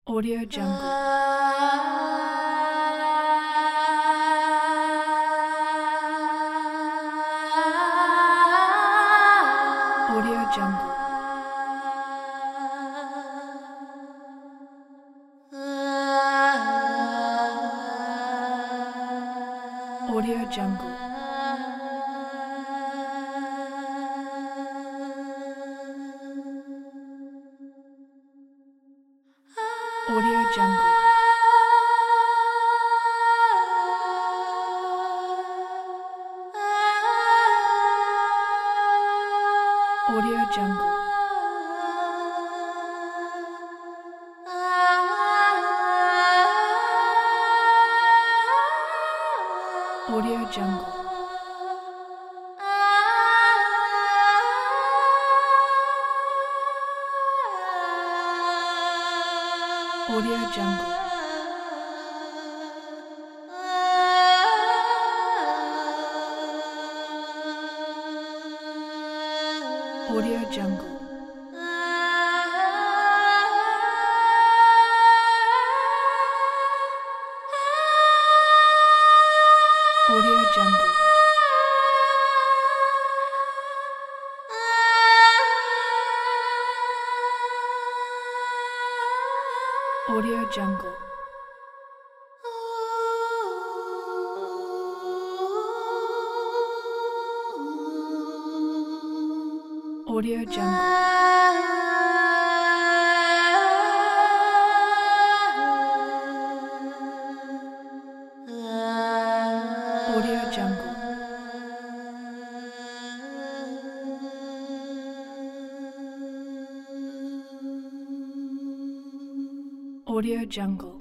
Audio Jungle. Audio Jungle. Audio Jungle. Audio Jungle. Audio Jungle. Audio Jungle. Audio Jungle. Audio Jungle. Audio Jungle. Audio Jungle. Audio Jungle. Audio Jungle. Audio Jungle.